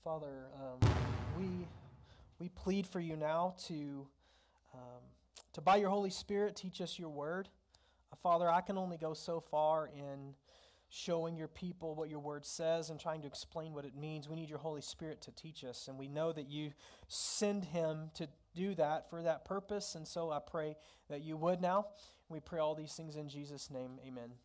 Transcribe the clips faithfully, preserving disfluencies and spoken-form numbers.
Father, um, we we plead for you now to um, to by your Holy Spirit teach us your word. Uh, Father, I can only go so far in showing your people what your word says and trying to explain what it means. We need your Holy Spirit to teach us, and we know that you send him to do that for that purpose, and so I pray that you would now. We pray all these things in Jesus' name. Amen.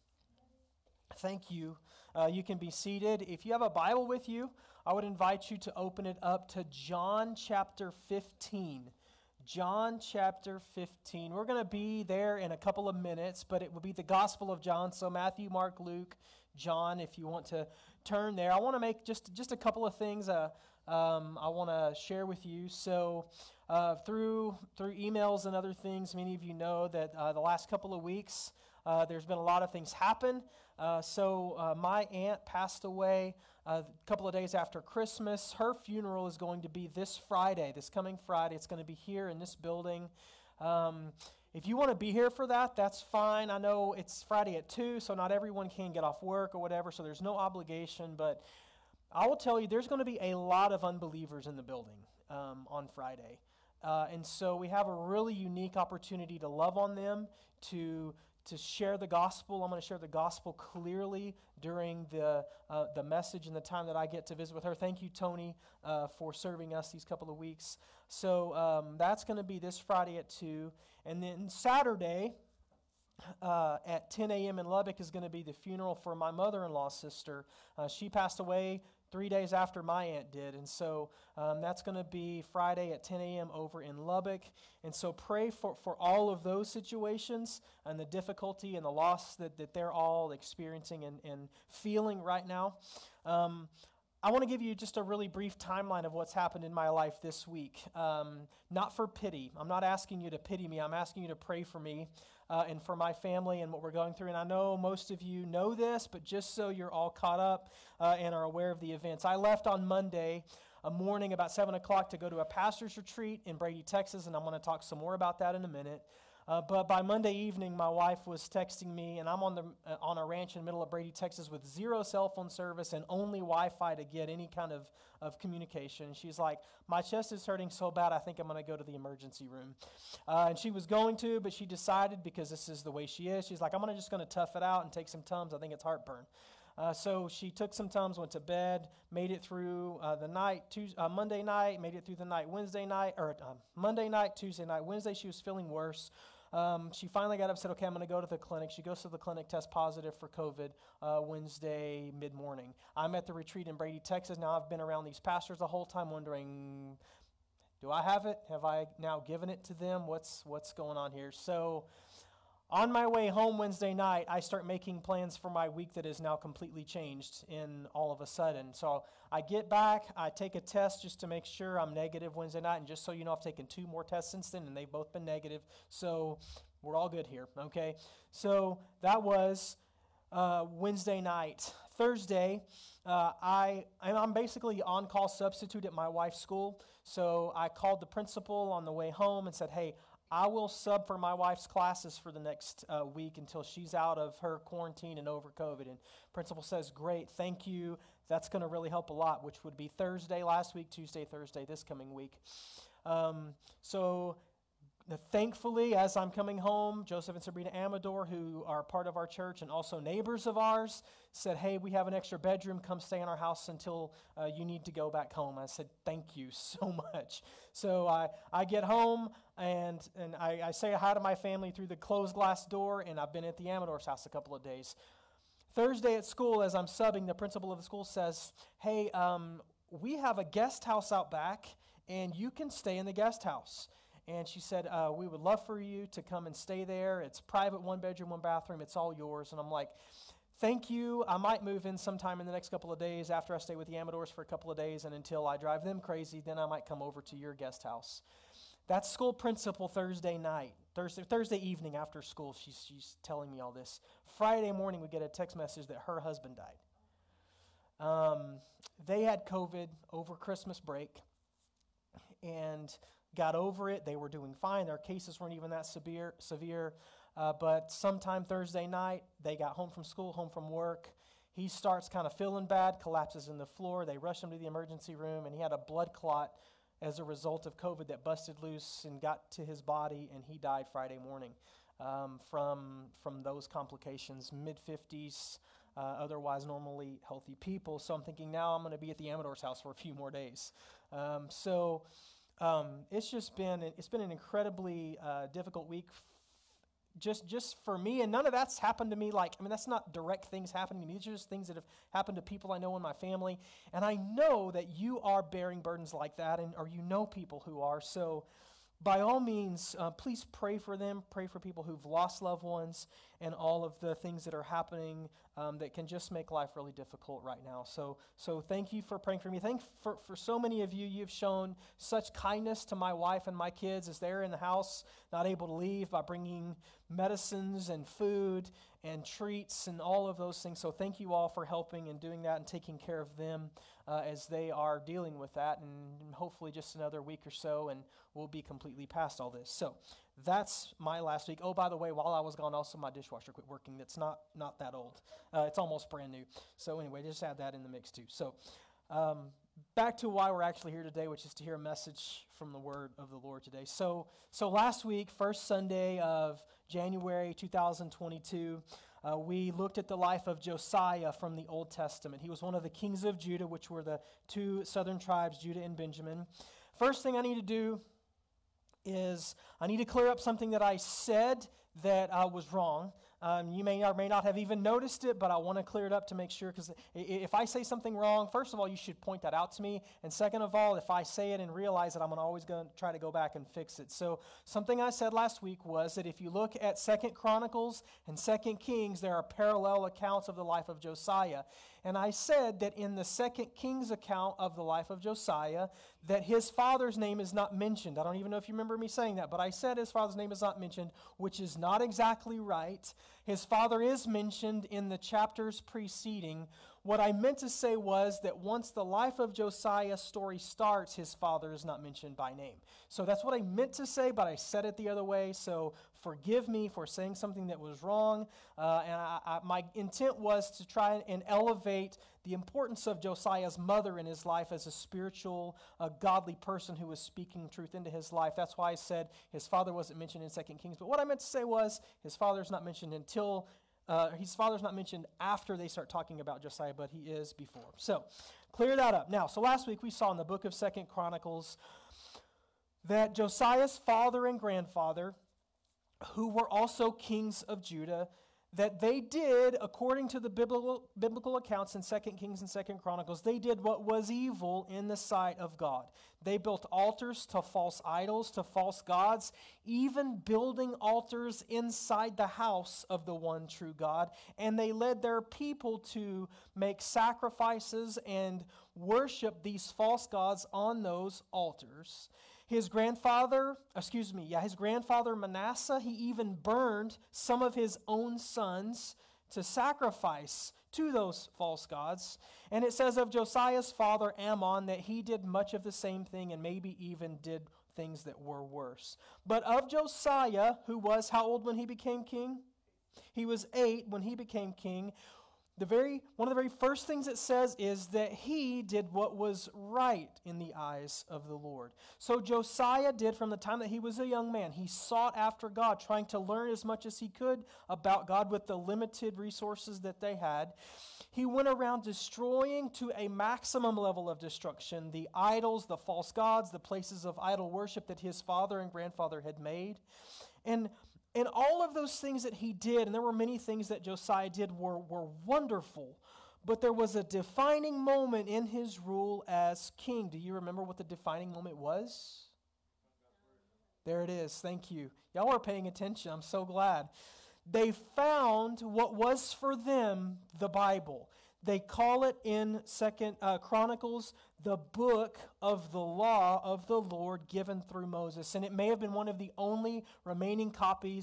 Thank you. Uh, you can be seated. If you have a Bible with you, I would invite you to open it up to John chapter fifteen. John chapter fifteen. We're going to be there in a couple of minutes, but it will be the Gospel of John. So Matthew, Mark, Luke, John, if you want to turn there. I want to make just, just a couple of things uh, um, I want to share with you. So uh, through, through emails and other things, many of you know that uh, the last couple of weeks, Uh, there's been a lot of things happen. Uh, so uh, my aunt passed away uh, a couple of days after Christmas. Her funeral is going to be this Friday, this coming Friday. It's going to be here in this building. Um, if you want to be here for that, that's fine. I know it's Friday at two, so not everyone can get off work or whatever, so there's no obligation. But I will tell you, there's going to be a lot of unbelievers in the building um, on Friday. Uh, and so we have a really unique opportunity to love on them, to to share the gospel. I'm going to share the gospel clearly during the uh, the message and the time that I get to visit with her. Thank you, Tony, uh, for serving us these couple of weeks. So um, that's going to be this Friday at two. And then Saturday uh, at ten a.m. in Lubbock is going to be the funeral for my mother-in-law's sister. Uh, she passed away three days after my aunt did. And so um, that's going to be Friday at ten a.m. over in Lubbock. And so pray for, for all of those situations and the difficulty and the loss that, that they're all experiencing and, and feeling right now. Um, I want to give you just a really brief timeline of what's happened in my life this week. Um, not for pity. I'm not asking you to pity me. I'm asking you to pray for me uh, and for my family and what we're going through. And I know most of you know this, but just so you're all caught up uh, and are aware of the events. I left on Monday a morning about seven o'clock to go to a pastor's retreat in Brady, Texas, and I'm going to talk some more about that in a minute. Uh, but by Monday evening, my wife was texting me, and I'm on the uh, on a ranch in the middle of Brady, Texas, with zero cell phone service and only Wi-Fi to get any kind of, of communication. She's like, my chest is hurting so bad, I think I'm going to go to the emergency room. Uh, and she was going to, but she decided, because this is the way she is, she's like, I'm gonna just going to tough it out and take some Tums. I think it's heartburn. Uh, so she took some Tums, went to bed, made it through uh, the night, Tuesday, uh, Monday night, made it through the night, Wednesday night, or uh, Monday night, Tuesday night. Wednesday she was feeling worse. Um, she finally got up and said, okay, I'm going to go to the clinic. She goes to the clinic, tests positive for COVID uh, Wednesday mid-morning. I'm at the retreat in Brady, Texas. Now I've been around these pastors the whole time wondering, do I have it? Have I now given it to them? What's, what's going on here? So on my way home Wednesday night, I start making plans for my week that is now completely changed in all of a sudden. So I get back, I take a test just to make sure I'm negative Wednesday night. And just so you know, I've taken two more tests since then, and they've both been negative. So we're all good here, okay? So that was uh, Wednesday night. Thursday, uh, I, I'm basically on-call substitute at my wife's school. So I called the principal on the way home and said, hey, I will sub for my wife's classes for the next uh, week until she's out of her quarantine and over COVID. And principal says, great, thank you. That's going to really help a lot, which would be Thursday last week, Tuesday, Thursday this coming week. Um, so thankfully, as I'm coming home, Joseph and Sabrina Amador, who are part of our church and also neighbors of ours, said, hey, we have an extra bedroom. Come stay in our house until uh, you need to go back home. I said, thank you so much. So I, I get home, and, and I, I say hi to my family through the closed glass door, and I've been at the Amador's house a couple of days. Thursday at school, as I'm subbing, the principal of the school says, hey, um, we have a guest house out back, and you can stay in the guest house. And she said, uh, we would love for you to come and stay there. It's private, one bedroom, one bathroom. It's all yours. And I'm like, thank you. I might move in sometime in the next couple of days after I stay with the Amadors for a couple of days. And until I drive them crazy, then I might come over to your guest house. That's school principal Thursday night. Thursday Thursday evening after school, she's, she's telling me all this. Friday morning, we get a text message that her husband died. Um, they had COVID over Christmas break and got over it. They were doing fine. Their cases weren't even that severe. severe. Uh, but sometime Thursday night, they got home from school, home from work. he starts kind of feeling bad, collapses in the floor. They rush him to the emergency room, and he had a blood clot as a result of COVID that busted loose and got to his body, and he died Friday morning um, from, from those complications, mid fifties, uh, otherwise normally healthy people. So I'm thinking now I'm going to be at the Amador's house for a few more days. Um, so um, it's just been, it's been an incredibly uh, difficult week Just just for me, and none of that's happened to me. Like, I mean, that's not direct things happening to me. These are just things that have happened to people I know in my family. And I know that you are bearing burdens like that, and or you know people who are. So by all means, uh, please pray for them. Pray for people who've lost loved ones and all of the things that are happening um, that can just make life really difficult right now. So so thank you for praying for me. Thank for, for so many of you. You've shown such kindness to my wife and my kids as they're in the house, not able to leave, by bringing medicines and food and treats and all of those things. So thank you all for helping and doing that and taking care of them uh, as they are dealing with that. And hopefully just another week or so and we'll be completely past all this. So that's my last week. Oh, by the way, while I was gone, also my dishwasher quit working. That's not not that old. Uh, it's almost brand new. So anyway, just add that in the mix too. So um, back to why we're actually here today, which is to hear a message from the word of the Lord today. So so last week, first Sunday of January two thousand twenty-two, uh, we looked at the life of Josiah from the Old Testament. He was one of the kings of Judah, which were the two southern tribes, Judah and Benjamin. First thing I need to do is I need to clear up something that I said that uh, was wrong. Um, you may or may not have even noticed it, but I want to clear it up to make sure, because if I say something wrong, first of all, you should point that out to me, and second of all, if I say it and realize it, I'm always going to try to go back and fix it. So something I said last week was that if you look at Second Chronicles and Second Kings, there are parallel accounts of the life of Josiah. And I said that in the Second Kings account of the life of Josiah, that his father's name is not mentioned. I don't even know if you remember me saying that, but I said his father's name is not mentioned, which is not exactly right. His father is mentioned in the chapters preceding. What I meant to say was that once the life of Josiah's story starts, his father is not mentioned by name. So that's what I meant to say, but I said it the other way, so forgive me for saying something that was wrong. Uh, and I, I, my intent was to try and elevate the importance of Josiah's mother in his life as a spiritual, uh, godly person who was speaking truth into his life. That's why I said his father wasn't mentioned in Second Kings. But what I meant to say was his father's not mentioned until Uh, his father's not mentioned after they start talking about Josiah, but he is before. So, clear that up. Now, so last week we saw in the book of Second Chronicles that Josiah's father and grandfather, who were also kings of Judah, that they did, according to the biblical, biblical accounts in Second Kings and Second Chronicles, they did what was evil in the sight of God. They built altars to false idols, to false gods, even building altars inside the house of the one true God. And they led their people to make sacrifices and worship these false gods on those altars. His grandfather, excuse me, yeah, his grandfather Manasseh, he even burned some of his own sons to sacrifice to those false gods. And it says of Josiah's father Ammon that he did much of the same thing and maybe even did things that were worse. But of Josiah, who was how old when he became king? He was eight when he became king. The very one of the very first things it says is that he did what was right in the eyes of the Lord. So Josiah did from the time that he was a young man. He sought after God, trying to learn as much as he could about God with the limited resources that they had. He went around destroying to a maximum level of destruction the idols, the false gods, the places of idol worship that his father and grandfather had made. And And all of those things that he did, and there were many things that Josiah did, were, were wonderful. But there was a defining moment in his rule as king. Do you remember what the defining moment was? There it is. Thank you. Y'all are paying attention. I'm so glad. They found what was for them the Bible. They call it in Second uh, Chronicles the book of the law of the Lord given through Moses. And it may have been one of the only remaining copies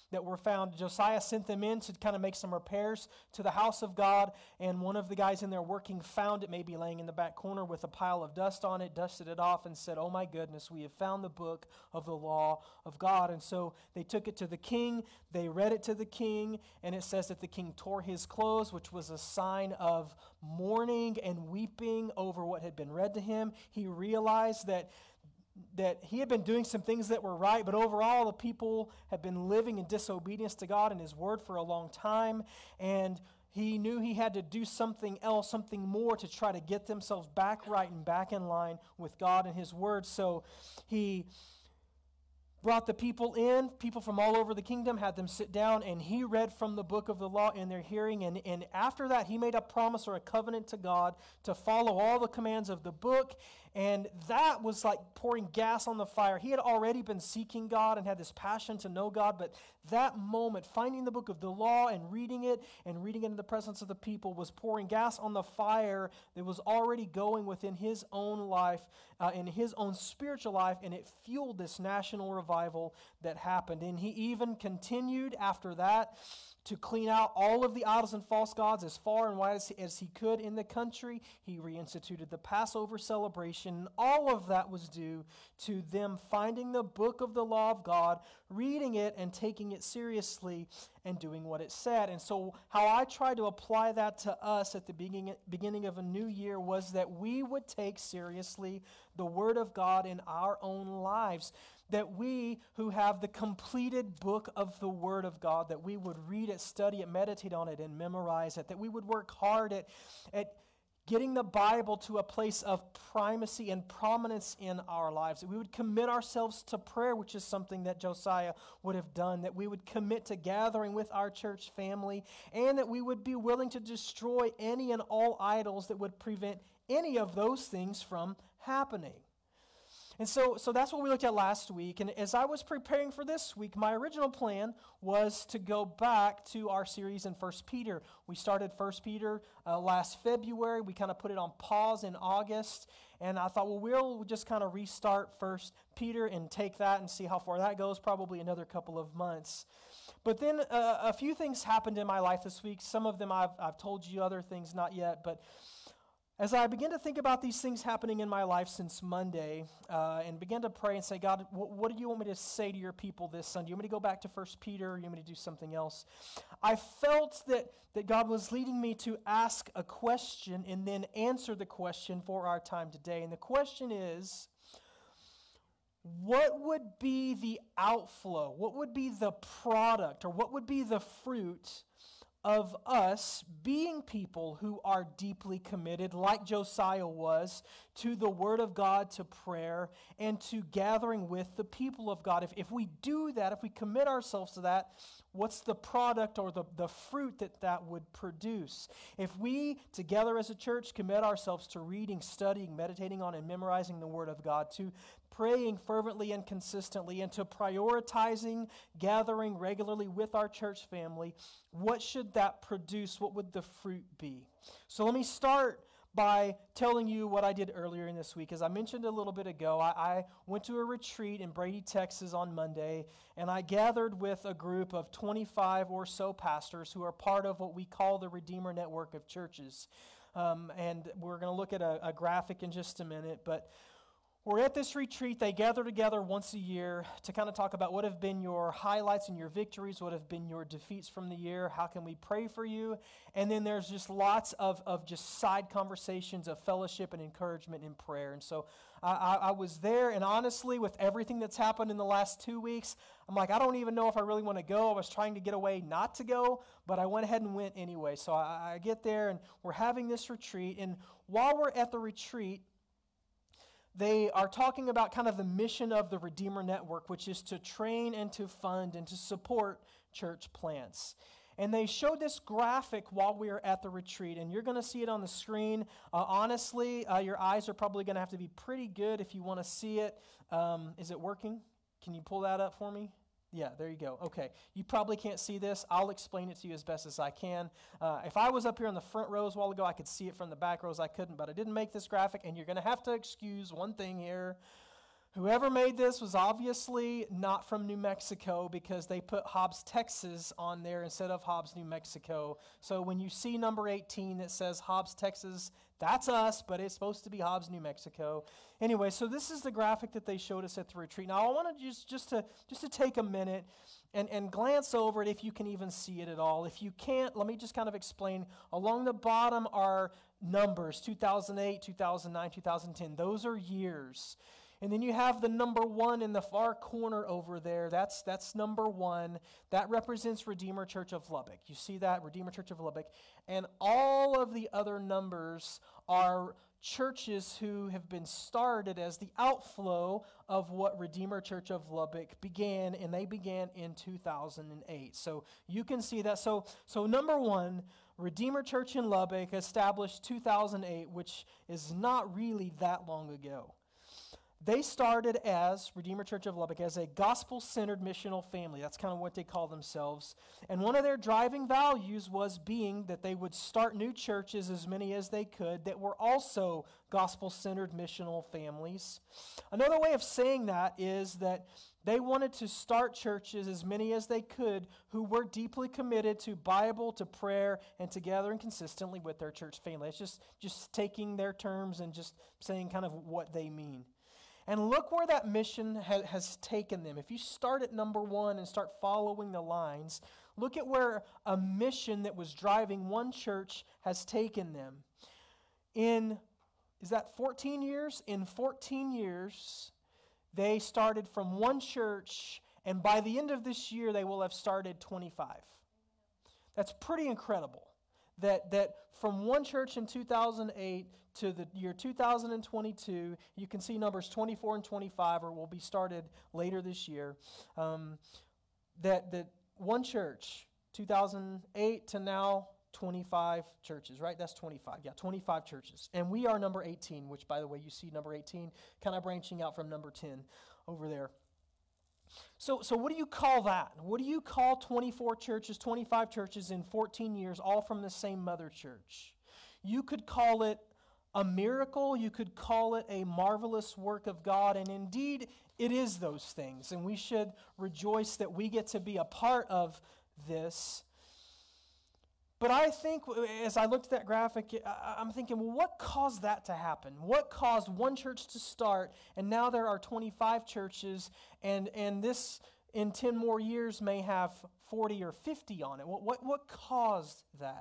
that were found. Josiah sent them in to kind of make some repairs to the house of God, and one of the guys in there working found it, maybe laying in the back corner with a pile of dust on it, dusted it off, and said, "Oh my goodness, we have found the book of the law of God." And so they took it to the king, they read it to the king, and it says that the king tore his clothes, which was a sign of mourning and weeping over what had been read to him. He realized that that he had been doing some things that were right, but overall the people had been living in disobedience to God and his word for a long time, and he knew he had to do something else, something more to try to get themselves back right and back in line with God and his word. So he brought the people in, people from all over the kingdom, had them sit down, and he read from the book of the law in their hearing. And, and after that, he made a promise or a covenant to God to follow all the commands of the book. And that was like pouring gas on the fire. He had already been seeking God and had this passion to know God, but that moment, finding the book of the law and reading it and reading it in the presence of the people, was pouring gas on the fire that was already going within his own life, uh, in his own spiritual life, and it fueled this national revival that happened. And he even continued after that to clean out all of the idols and false gods as far and wide as, as he could in the country. He reinstituted the Passover celebration. All of that was due to them finding the book of the law of God, reading it and taking it seriously and doing what it said. And so how I tried to apply that to us at the beginning, beginning of a new year was that we would take seriously the Word of God in our own lives. That we who have the completed book of the Word of God, that we would read it, study it, meditate on it, and memorize it. That we would work hard at, at getting the Bible to a place of primacy and prominence in our lives. That we would commit ourselves to prayer, which is something that Josiah would have done. That we would commit to gathering with our church family, and that we would be willing to destroy any and all idols that would prevent any of those things from happening. And so, so that's what we looked at last week. And as I was preparing for this week, my original plan was to go back to our series in First Peter. We started First Peter uh, last February. We kind of put it on pause in August. And I thought, well, we'll just kind of restart First Peter and take that and see how far that goes, probably another couple of months. But then uh, a few things happened in my life this week. Some of them I've, I've told you, other things not yet. But as I began to think about these things happening in my life since Monday, uh, and began to pray and say, God, what, what do you want me to say to your people this Sunday? Do you want me to go back to First Peter, or do you want me to do something else? I felt that, that God was leading me to ask a question and then answer the question for our time today. And the question is, what would be the outflow? What would be the product, or what would be the fruit of us being people who are deeply committed, like Josiah was, to the Word of God, to prayer, and to gathering with the people of God? If, if we do that, if we commit ourselves to that, what's the product or the, the fruit that that would produce? If we, together as a church, commit ourselves to reading, studying, meditating on, and memorizing the Word of God, to praying fervently and consistently, and to prioritizing gathering regularly with our church family, what should that produce? What would the fruit be? So let me start by telling you what I did earlier in this week. As I mentioned a little bit ago, I, I went to a retreat in Brady, Texas on Monday, and I gathered with a group of twenty-five or so pastors who are part of what we call the Redeemer Network of Churches. Um, and we're going to look at a, a graphic in just a minute, but we're at this retreat. They gather together once a year to kind of talk about what have been your highlights and your victories, what have been your defeats from the year, how can we pray for you, and then there's just lots of, of just side conversations of fellowship and encouragement in prayer. And so I, I, I was there, and honestly, with everything that's happened in the last two weeks, I'm like, I don't even know if I really want to go. I was trying to get away not to go, but I went ahead and went anyway. So I, I get there, and we're having this retreat, and while we're at the retreat, they are talking about kind of the mission of the Redeemer Network, which is to train and to fund and to support church plants. And they showed this graphic while we were at the retreat, and you're going to see it on the screen. Uh, honestly, uh, your eyes are probably going to have to be pretty good if you want to see it. Um, is it working? Can you pull that up for me? Yeah, there you go. Okay, you probably can't see this. I'll explain it to you as best as I can. Uh, if I was up here in the front rows a while ago, I could see it. From the back rows, I couldn't, but I didn't make this graphic, and you're going to have to excuse one thing here. Whoever made this was obviously not from New Mexico because they put Hobbs, Texas on there instead of Hobbs, New Mexico. So when you see number eighteen that says Hobbs, Texas, that's us, but it's supposed to be Hobbs, New Mexico. Anyway, so this is the graphic that they showed us at the retreat. Now I want to just, just to just to take a minute and, and glance over it if you can even see it at all. If you can't, let me just kind of explain. Along the bottom are numbers, two thousand eight, two thousand nine, two thousand ten. Those are years. And then you have the number one in the far corner over there. That's that's number one. That represents Redeemer Church of Lubbock. You see that? Redeemer Church of Lubbock. And all of the other numbers are churches who have been started as the outflow of what Redeemer Church of Lubbock began, and they began in two thousand eight. So you can see that. So, so number one, Redeemer Church in Lubbock established two thousand eight, which is not really that long ago. They started as, Redeemer Church of Lubbock, as a gospel-centered missional family. That's kind of what they call themselves. And one of their driving values was being that they would start new churches, as many as they could, that were also gospel-centered missional families. Another way of saying that is that they wanted to start churches, as many as they could, who were deeply committed to Bible, to prayer, and to gathering consistently with their church family. It's just, just taking their terms and just saying kind of what they mean. And look where that mission ha- has taken them. If you start at number one and start following the lines, look at where a mission that was driving one church has taken them. In, is that fourteen years? In fourteen years, they started from one church, and by the end of this year, they will have started twenty-five. That's pretty incredible. That, that from one church in two thousand eight to the year two thousand twenty-two, you can see numbers twenty-four and twenty-five, or will be started later this year. Um, that, that one church, two thousand eight to now, twenty-five churches, right? That's twenty-five. Yeah, twenty-five churches. And we are number eighteen, which, by the way, you see number eighteen kind of branching out from number ten over there. So, so what do you call that? What do you call twenty-four churches, twenty-five churches in fourteen years, all from the same mother church? You could call it a miracle. You could call it a marvelous work of God. And indeed, it is those things. And we should rejoice that we get to be a part of this. But I think, as I looked at that graphic, I'm thinking, well, what caused that to happen? What caused one church to start, and now there are twenty-five churches, and, and this, in ten more years, may have forty or fifty on it? What, what, what caused that?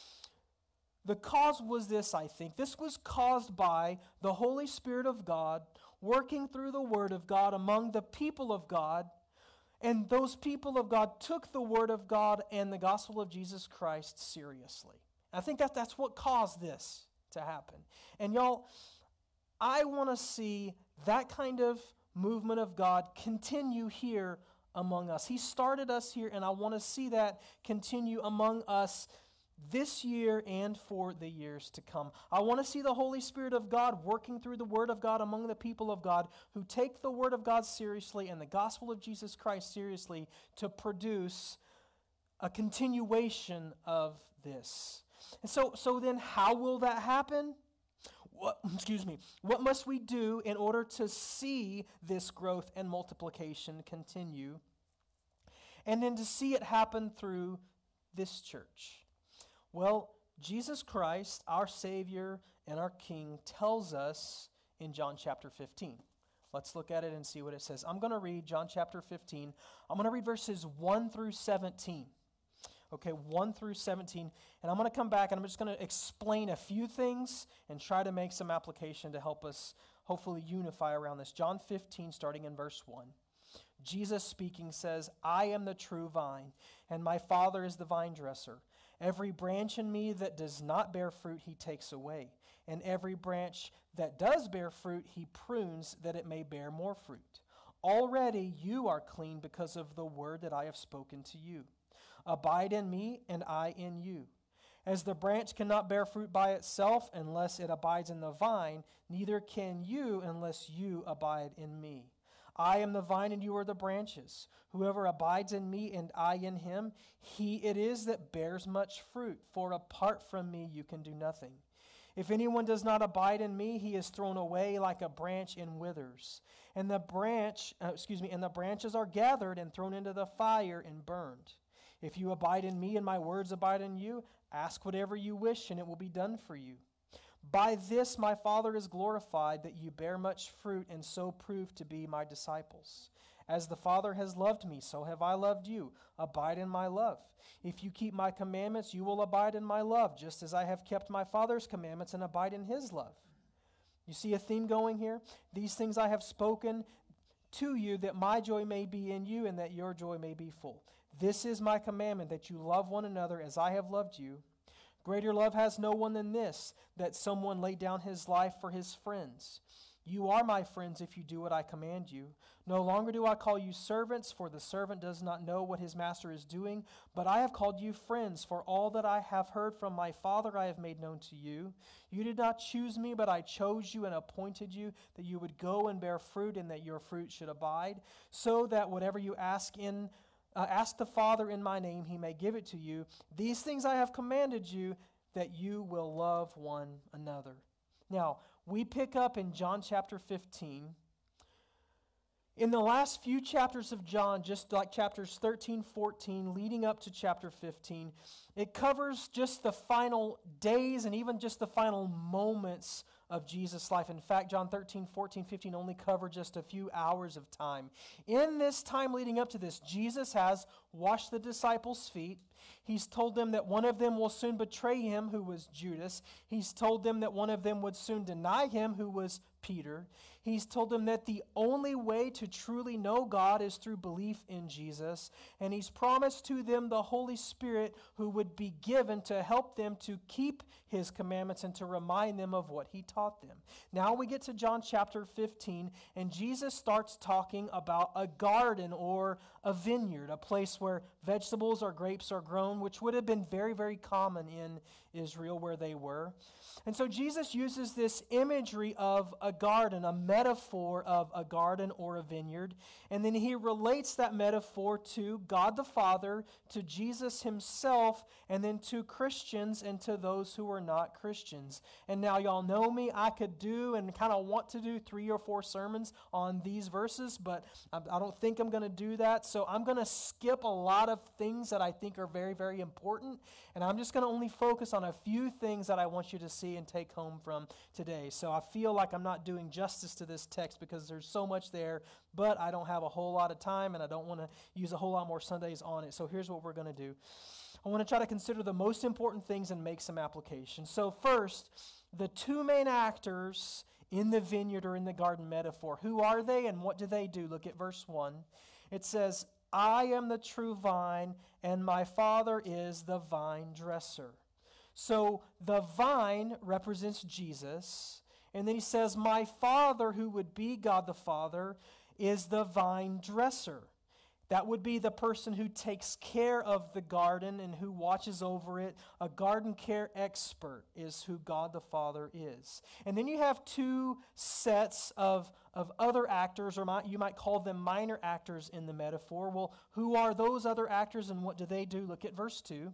The cause was this, I think. This was caused by the Holy Spirit of God working through the Word of God among the people of God. And those people of God took the Word of God and the gospel of Jesus Christ seriously. I think that that's what caused this to happen. And y'all, I want to see that kind of movement of God continue here among us. He started us here, and I want to see that continue among us this year and for the years to come. I want to see the Holy Spirit of God working through the Word of God among the people of God who take the Word of God seriously and the gospel of Jesus Christ seriously to produce a continuation of this. And so, so then how will that happen? What, excuse me. What must we do in order to see this growth and multiplication continue? And then to see it happen through this church? Well, Jesus Christ, our Savior and our King, tells us in John chapter fifteen. Let's look at it and see what it says. I'm going to read John chapter fifteen. I'm going to read verses one through seventeen. Okay, one through seventeen. And I'm going to come back and I'm just going to explain a few things and try to make some application to help us hopefully unify around this. John fifteen, starting in verse one. Jesus speaking says, I am the true vine, and my Father is the vine dresser. Every branch in me that does not bear fruit, he takes away. And every branch that does bear fruit, he prunes that it may bear more fruit. Already you are clean because of the word that I have spoken to you. Abide in me, and I in you. As the branch cannot bear fruit by itself unless it abides in the vine, neither can you unless you abide in me. I am the vine, and you are the branches. Whoever abides in me, and I in him, he it is that bears much fruit. For apart from me, you can do nothing. If anyone does not abide in me, he is thrown away like a branch and withers. And the branch, uh, excuse me, and the branches are gathered and thrown into the fire and burned. If you abide in me and my words abide in you, ask whatever you wish and it will be done for you. By this my Father is glorified, that you bear much fruit and so prove to be my disciples. As the Father has loved me, so have I loved you. Abide in my love. If you keep my commandments, you will abide in my love, just as I have kept my Father's commandments and abide in his love. You see a theme going here? These things I have spoken to you, that my joy may be in you and that your joy may be full. This is my commandment, that you love one another as I have loved you. Greater love has no one than this, that someone lay down his life for his friends. You are my friends if you do what I command you. No longer do I call you servants, for the servant does not know what his master is doing, but I have called you friends, for all that I have heard from my Father I have made known to you. You did not choose me, but I chose you and appointed you, that you would go and bear fruit, and that your fruit should abide, so that whatever you ask in uh, ask the Father in my name, he may give it to you. These things I have commanded you, that you will love one another. Now, we pick up in John chapter fifteen. In the last few chapters of John, just like chapters thirteen, fourteen, leading up to chapter fifteen, it covers just the final days and even just the final moments of Jesus' life. In fact, John thirteen, fourteen, fifteen only cover just a few hours of time. In this time leading up to this, Jesus has washed the disciples' feet. He's told them that one of them will soon betray him, who was Judas. He's told them that one of them would soon deny him, who was Peter. He's told them that the only way to truly know God is through belief in Jesus. And he's promised to them the Holy Spirit, who would be given to help them to keep his commandments and to remind them of what he taught them. Now we get to John chapter fifteen, and Jesus starts talking about a garden or a vineyard, a place where vegetables or grapes are grown, which would have been very, very common in Israel where they were. And so Jesus uses this imagery of a garden, a metaphor of a garden or a vineyard, and then he relates that metaphor to God the Father, to Jesus himself, and then to Christians and to those who are not Christians. And now y'all know me, I could do and kind of want to do three or four sermons on these verses, but I don't think I'm going to do that, so I'm going to skip a lot of things that I think are very, very important, and I'm just going to only focus on a few things that I want you to see and take home from today. So I feel like I'm not doing justice to this text because there's so much there, but I don't have a whole lot of time and I don't want to use a whole lot more Sundays on it. So here's what we're going to do. I want to try to consider the most important things and make some applications. So first, the two main actors in the vineyard or in the garden metaphor. Who are they and what do they do? Look at verse one. It says, I am the true vine and my Father is the vine dresser. So the vine represents Jesus, and then he says, my Father, who would be God the Father, is the vine dresser. That would be the person who takes care of the garden and who watches over it. A garden care expert is who God the Father is. And then you have two sets of, of other actors, or might, you might call them minor actors in the metaphor. Well, who are those other actors and what do they do? Look at verse two.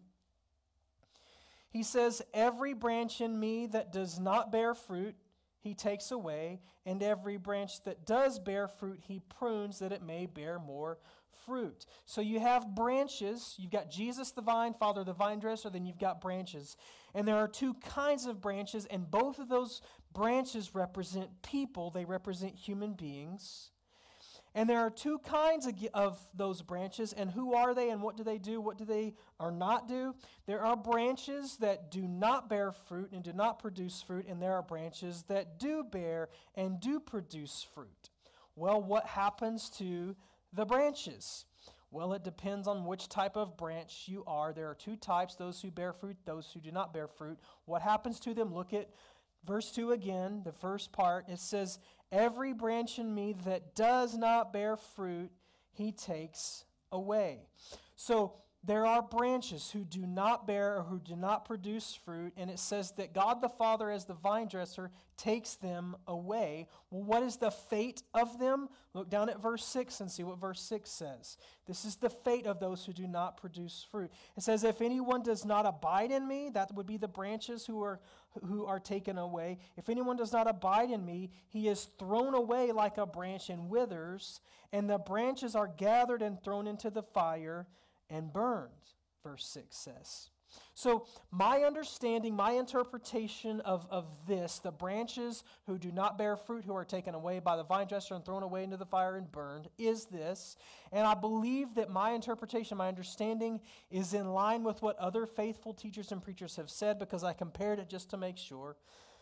He says, every branch in me that does not bear fruit, he takes away, and every branch that does bear fruit, he prunes that it may bear more fruit. So you have branches. You've got Jesus the vine, Father the vine dresser, then you've got branches. And there are two kinds of branches, and both of those branches represent people. They represent human beings. And there are two kinds of, of those branches, and who are they and what do they do? What do they or not do? There are branches that do not bear fruit and do not produce fruit, and there are branches that do bear and do produce fruit. Well, what happens to the branches? Well, it depends on which type of branch you are. There are two types, those who bear fruit, those who do not bear fruit. What happens to them? Look at verse two again, the first part. It says, every branch in me that does not bear fruit, he takes away. So there are branches who do not bear or who do not produce fruit, and it says that God the Father, as the vine dresser, takes them away. Well, what is the fate of them? Look down at verse six and see what verse six says. This is the fate of those who do not produce fruit. It says, if anyone does not abide in me, that would be the branches who are who are taken away. If anyone does not abide in me, he is thrown away like a branch and withers, and the branches are gathered and thrown into the fire and burned, verse six says. So my understanding, my interpretation of, of this, the branches who do not bear fruit, who are taken away by the vine dresser and thrown away into the fire and burned, is this. And I believe that my interpretation, my understanding, is in line with what other faithful teachers and preachers have said, because I compared it just to make sure.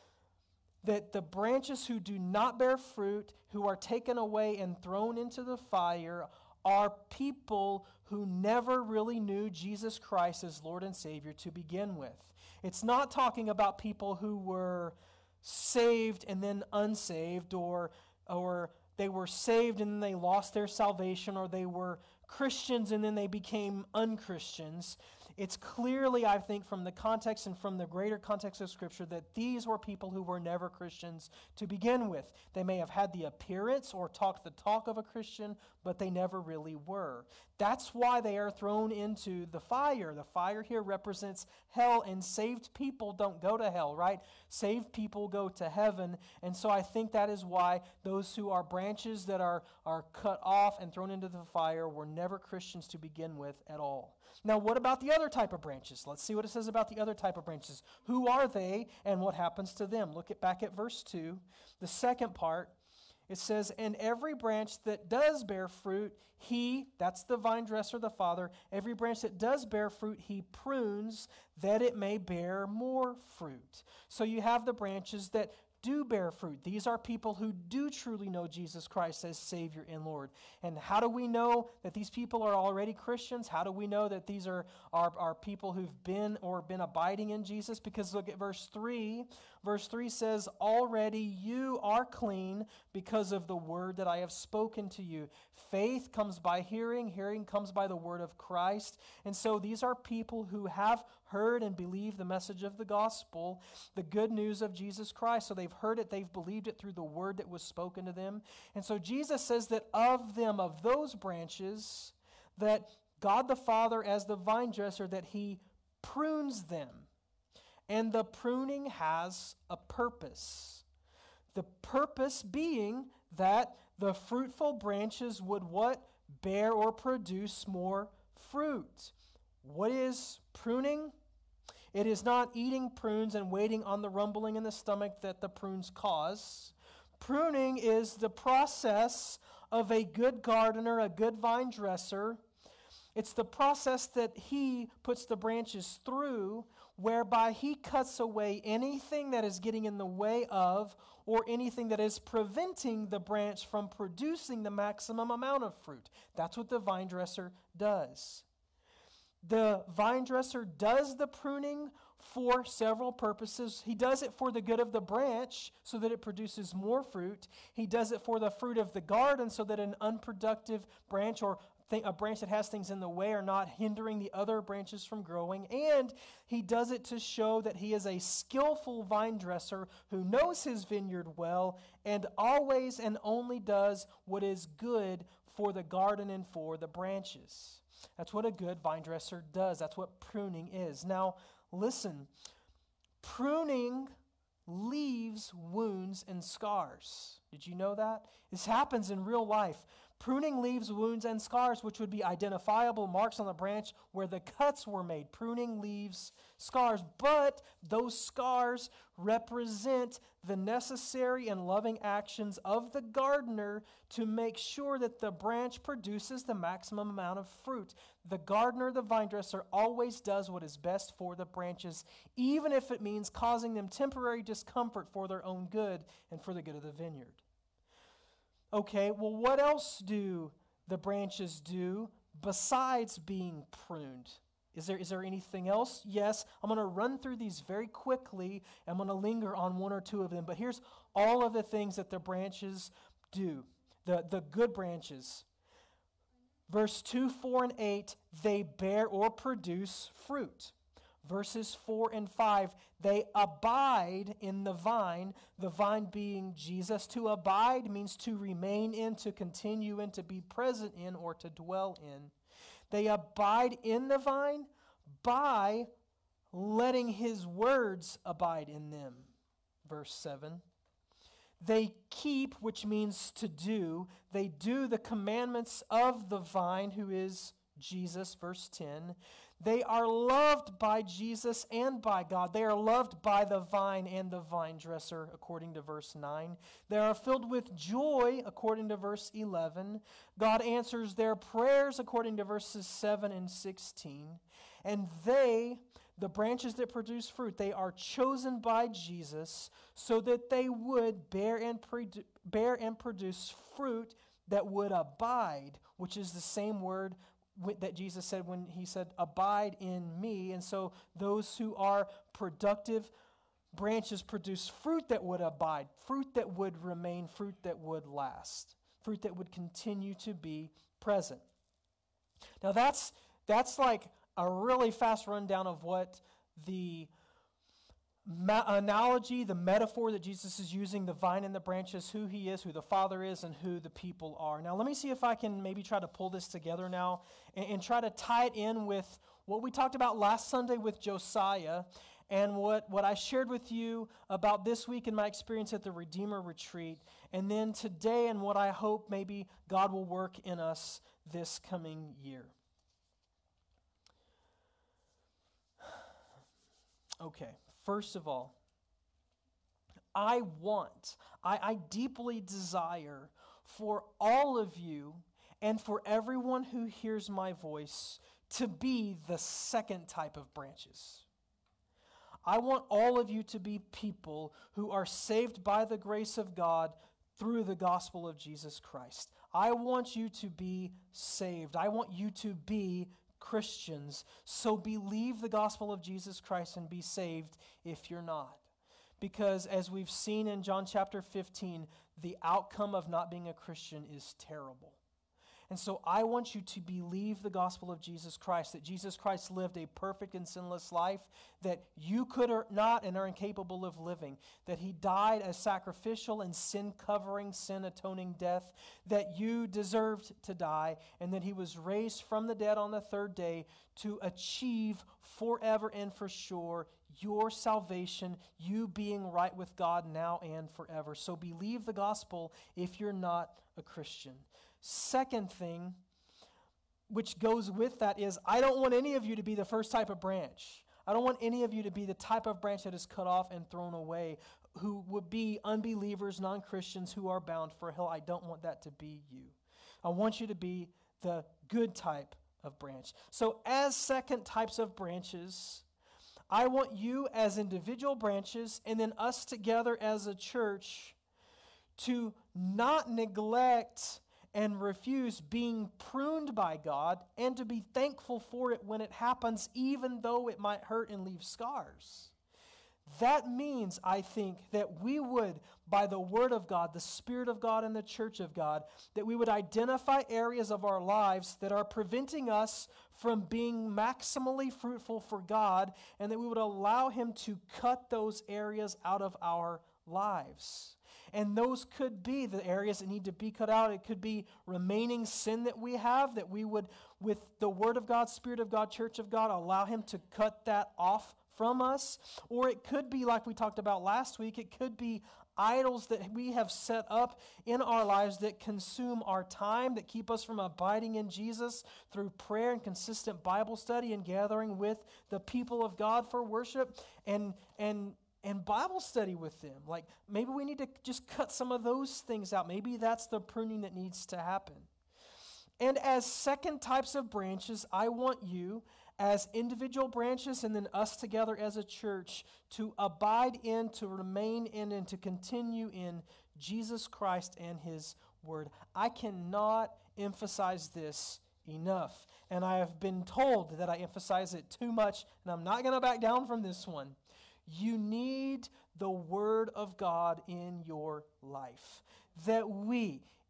That the branches who do not bear fruit, who are taken away and thrown into the fire, are people who never really knew Jesus Christ as Lord and Savior to begin with. It's not talking about people who were saved and then unsaved, or, or they were saved and then they lost their salvation, or they were Christians and then they became unchristians. It's clearly, I think, from the context and from the greater context of Scripture, that these were people who were never Christians to begin with. They may have had the appearance or talked the talk of a Christian, but they never really were. That's why they are thrown into the fire. The fire here represents hell, and saved people don't go to hell, right? Saved people go to heaven, and so I think that is why those who are branches that are, are cut off and thrown into the fire were never Christians to begin with at all. Now, what about the other type of branches? Let's see what it says about the other type of branches. Who are they and what happens to them? Look at back at verse two. The second part, it says, and every branch that does bear fruit, he, that's the vine dresser, the Father, every branch that does bear fruit, he prunes that it may bear more fruit. So you have the branches that do bear fruit. These are people who do truly know Jesus Christ as Savior and Lord. And how do we know that these people are already Christians? How do we know that these are, are, are people who've been or been abiding in Jesus? Because look at verse three. Verse three says, already you are clean because of the word that I have spoken to you. Faith comes by hearing, hearing comes by the word of Christ. And so these are people who have heard and believed the message of the gospel, the good news of Jesus Christ. So they've heard it, they've believed it through the word that was spoken to them. And so Jesus says that of them, of those branches, that God the Father, as the vine dresser, that he prunes them. And the pruning has a purpose. The purpose being that the fruitful branches would what? Bear or produce more fruit. What is pruning? It is not eating prunes and waiting on the rumbling in the stomach that the prunes cause. Pruning is the process of a good gardener, a good vine dresser. It's the process that he puts the branches through, whereby he cuts away anything that is getting in the way of or anything that is preventing the branch from producing the maximum amount of fruit. That's what the vine dresser does. The vine dresser does the pruning for several purposes. He does it for the good of the branch so that it produces more fruit. He does it for the fruit of the garden so that an unproductive branch or th- a branch that has things in the way are not hindering the other branches from growing. And he does it to show that he is a skillful vine dresser who knows his vineyard well and always and only does what is good for the garden and for the branches. That's what a good vine dresser does. That's what pruning is. Now, listen, pruning leaves wounds and scars. Did you know that? This happens in real life. Pruning leaves wounds and scars, which would be identifiable marks on the branch where the cuts were made. Pruning leaves scars, but those scars represent the necessary and loving actions of the gardener to make sure that the branch produces the maximum amount of fruit. The gardener, the vine dresser, always does what is best for the branches, even if it means causing them temporary discomfort for their own good and for the good of the vineyard. Okay, well, what else do the branches do besides being pruned? Is there, is there anything else? Yes, I'm going to run through these very quickly. I'm going to linger on one or two of them. But here's all of the things that the branches do, the, the good branches. Verse two, four, and eight, they bear or produce fruit. Verses four and five, they abide in the vine, the vine being Jesus. To abide means to remain in, to continue in, to be present in, or to dwell in. They abide in the vine by letting his words abide in them. Verse seven. They keep, which means to do. They do the commandments of the vine, who is Jesus. Verse ten. They are loved by Jesus and by God. They are loved by the vine and the vine dresser, according to verse nine. They are filled with joy, according to verse eleven. God answers their prayers, according to verses seven and sixteen. And they, the branches that produce fruit, they are chosen by Jesus so that they would bear and, produ- bear and produce fruit that would abide, which is the same word that Jesus said when he said, abide in me. And so those who are productive branches produce fruit that would abide, fruit that would remain, fruit that would last, fruit that would continue to be present. Now that's that's like a really fast rundown of what the ma- analogy, the metaphor that Jesus is using, the vine and the branches, who he is, who the Father is, and who the people are. Now let me see if I can maybe try to pull this together now and, and try to tie it in with what we talked about last Sunday with Josiah and what, what I shared with you about this week in my experience at the Redeemer Retreat, and then today and what I hope maybe God will work in us this coming year. Okay, first of all, I want, I, I deeply desire for all of you and for everyone who hears my voice to be the second type of branches. I want all of you to be people who are saved by the grace of God through the gospel of Jesus Christ. I want you to be saved. I want you to be Christians. So believe the gospel of Jesus Christ and be saved if you're not. Because as we've seen in John chapter fifteen, the outcome of not being a Christian is terrible. And so I want you to believe the gospel of Jesus Christ, that Jesus Christ lived a perfect and sinless life that you could or not and are incapable of living, that he died a sacrificial and sin-covering, sin-atoning death that you deserved to die, and that he was raised from the dead on the third day to achieve forever and for sure your salvation, you being right with God now and forever. So believe the gospel if you're not a Christian. Second thing, which goes with that, is I don't want any of you to be the first type of branch. I don't want any of you to be the type of branch that is cut off and thrown away, who would be unbelievers, non-Christians who are bound for hell. I don't want that to be you. I want you to be the good type of branch. So as second types of branches, I want you as individual branches and then us together as a church to not neglect and refuse being pruned by God, and to be thankful for it when it happens, even though it might hurt and leave scars. That means, I think, that we would, by the Word of God, the Spirit of God, and the Church of God, that we would identify areas of our lives that are preventing us from being maximally fruitful for God, and that we would allow Him to cut those areas out of our lives. And those could be the areas that need to be cut out. It could be remaining sin that we have, that we would, with the Word of God, Spirit of God, Church of God, allow Him to cut that off from us. Or it could be, like we talked about last week, it could be idols that we have set up in our lives that consume our time, that keep us from abiding in Jesus through prayer and consistent Bible study and gathering with the people of God for worship and and and Bible study with them. Like, maybe we need to just cut some of those things out. Maybe that's the pruning that needs to happen. And as second types of branches, I want you, as individual branches and then us together as a church, to abide in, to remain in, and to continue in Jesus Christ and His Word. I cannot emphasize this enough. And I have been told that I emphasize it too much, and I'm not going to back down from this one. You need the Word of God in your life. That we,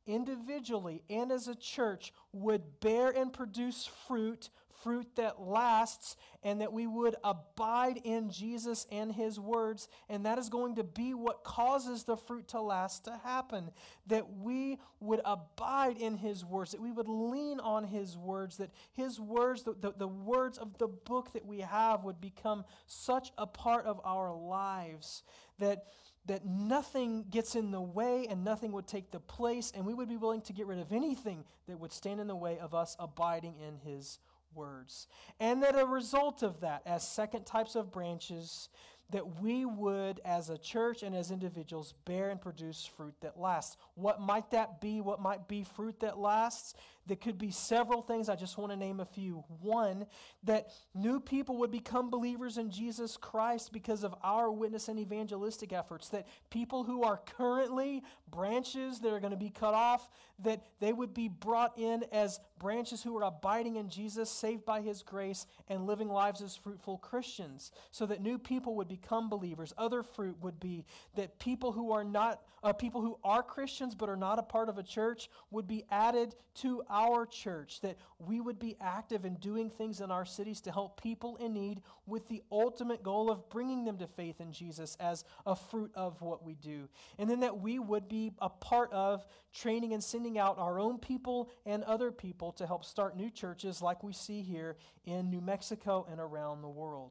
individually and as a church would bear and produce fruit, fruit that lasts, and that we would abide in Jesus and His words, and that is going to be what causes the fruit to last to happen. That we would abide in His words, that we would lean on His words, that His words, the, the, the words of the book that we have would become such a part of our lives that that nothing gets in the way and nothing would take the place, and we would be willing to get rid of anything that would stand in the way of us abiding in His words. And that a result of that, as second types of branches, that we would, as a church and as individuals, bear and produce fruit that lasts. What might that be? What might be fruit that lasts? There could be several things. I just want to name a few. One, that new people would become believers in Jesus Christ because of our witness and evangelistic efforts. That people who are currently branches that are going to be cut off, that they would be brought in as branches who are abiding in Jesus, saved by His grace, and living lives as fruitful Christians. So that new people would become believers. Other fruit would be that people who are not, uh, people who are Christians but are not a part of a church would be added to our church, that we would be active in doing things in our cities to help people in need with the ultimate goal of bringing them to faith in Jesus as a fruit of what we do. And then that we would be a part of training and sending out our own people and other people to help start new churches like we see here in New Mexico and around the world.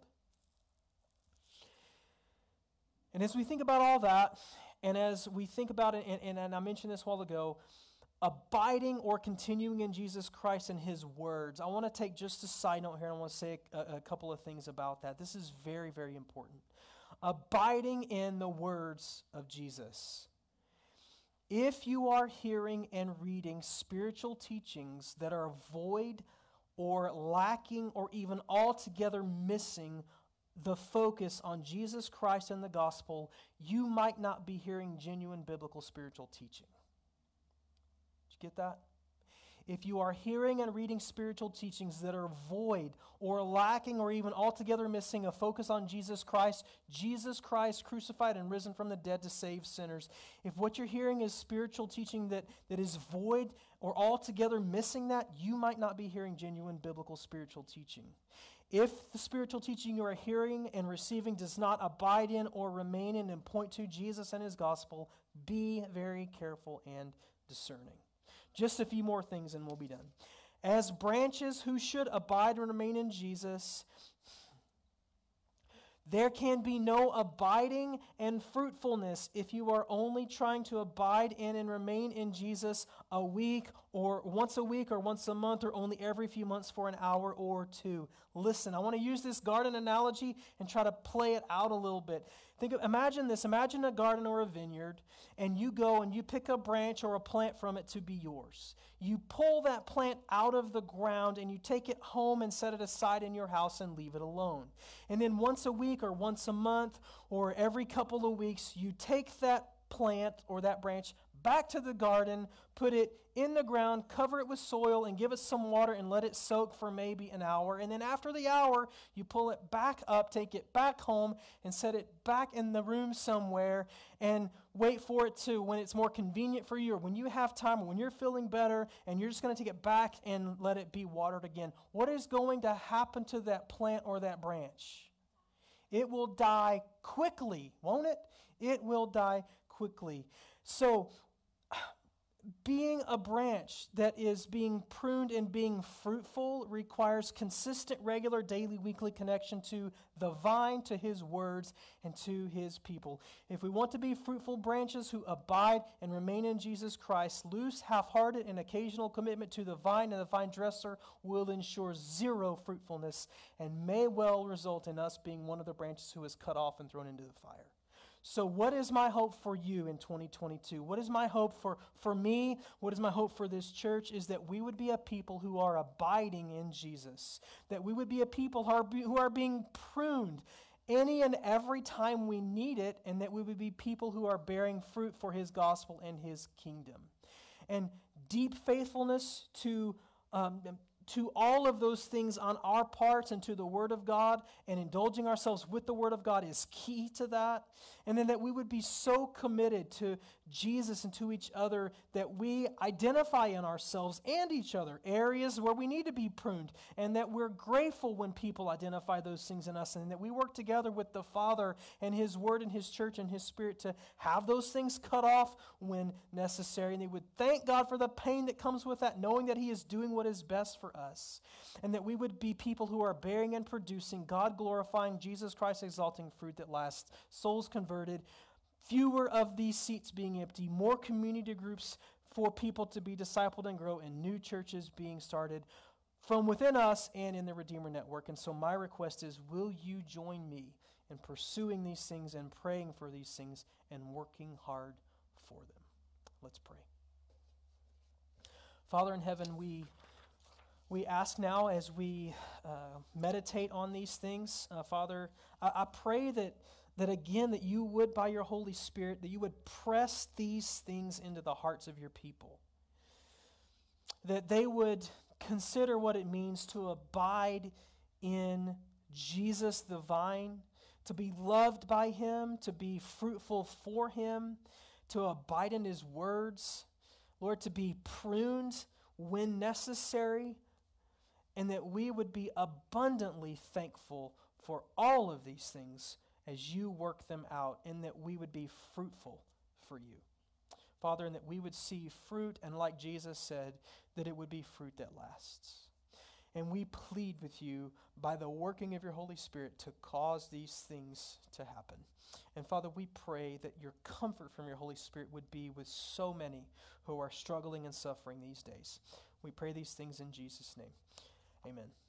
And as we think about all that, and as we think about it, and, and, and I mentioned this a while ago, abiding or continuing in Jesus Christ and His words. I want to take just a side note here, and I want to say a, a couple of things about that. This is very, very important. Abiding in the words of Jesus. If you are hearing and reading spiritual teachings that are void or lacking or even altogether missing the focus on Jesus Christ and the gospel, you might not be hearing genuine biblical spiritual teaching. Did you get that? If you are hearing and reading spiritual teachings that are void or lacking or even altogether missing a focus on Jesus Christ, Jesus Christ crucified and risen from the dead to save sinners, if what you're hearing is spiritual teaching that, that is void or altogether missing that, you might not be hearing genuine biblical spiritual teaching. If the spiritual teaching you are hearing and receiving does not abide in or remain in and point to Jesus and His gospel, be very careful and discerning. Just a few more things and we'll be done. As branches who should abide and remain in Jesus, there can be no abiding and fruitfulness if you are only trying to abide in and remain in Jesus a week or once a week or once a month or only every few months for an hour or two. Listen, I want to use this garden analogy and try to play it out a little bit. Think of, imagine this. Imagine a garden or a vineyard, and you go and you pick a branch or a plant from it to be yours. You pull that plant out of the ground and you take it home and set it aside in your house and leave it alone. And then once a week or once a month or every couple of weeks, you take that plant or that branch back to the garden, put it in the ground, cover it with soil, and give it some water and let it soak for maybe an hour. And then after the hour, you pull it back up, take it back home, and set it back in the room somewhere and wait for it to, when it's more convenient for you or when you have time or when you're feeling better, and you're just going to take it back and let it be watered again. What is going to happen to that plant or that branch? It will die quickly, won't it? It will die quickly. So, being a branch that is being pruned and being fruitful requires consistent, regular, daily, weekly connection to the vine, to His words, and to His people. If we want to be fruitful branches who abide and remain in Jesus Christ, loose, half-hearted, and occasional commitment to the vine and the vine dresser will ensure zero fruitfulness and may well result in us being one of the branches who is cut off and thrown into the fire. So what is my hope for you in twenty twenty-two? What is my hope for, for me? What is my hope for this church? Is that we would be a people who are abiding in Jesus. That we would be a people who are, be, who are being pruned any and every time we need it, and that we would be people who are bearing fruit for His gospel and His kingdom. And deep faithfulness to um, to all of those things on our parts and to the Word of God, and indulging ourselves with the Word of God is key to that. And then that we would be so committed to Jesus and to each other that we identify in ourselves and each other areas where we need to be pruned, and that we're grateful when people identify those things in us, and that we work together with the Father and His Word and His church and His Spirit to have those things cut off when necessary. And they would thank God for the pain that comes with that, knowing that He is doing what is best for us. And that we would be people who are bearing and producing God-glorifying, Jesus Christ-exalting fruit that lasts, souls converted, fewer of these seats being empty, more community groups for people to be discipled and grow, and new churches being started from within us and in the Redeemer Network. And so my request is, will you join me in pursuing these things and praying for these things and working hard for them? Let's pray. Father in heaven, we we ask now as we uh, meditate on these things, uh, Father, I, I pray that that again, that you would, by your Holy Spirit, that you would press these things into the hearts of your people. That they would consider what it means to abide in Jesus the vine, to be loved by Him, to be fruitful for Him, to abide in His words, Lord, to be pruned when necessary, and that we would be abundantly thankful for all of these things as you work them out, and that we would be fruitful for you. Father, and that we would see fruit, and like Jesus said, that it would be fruit that lasts. And we plead with you by the working of your Holy Spirit to cause these things to happen. And Father, we pray that your comfort from your Holy Spirit would be with so many who are struggling and suffering these days. We pray these things in Jesus' name. Amen.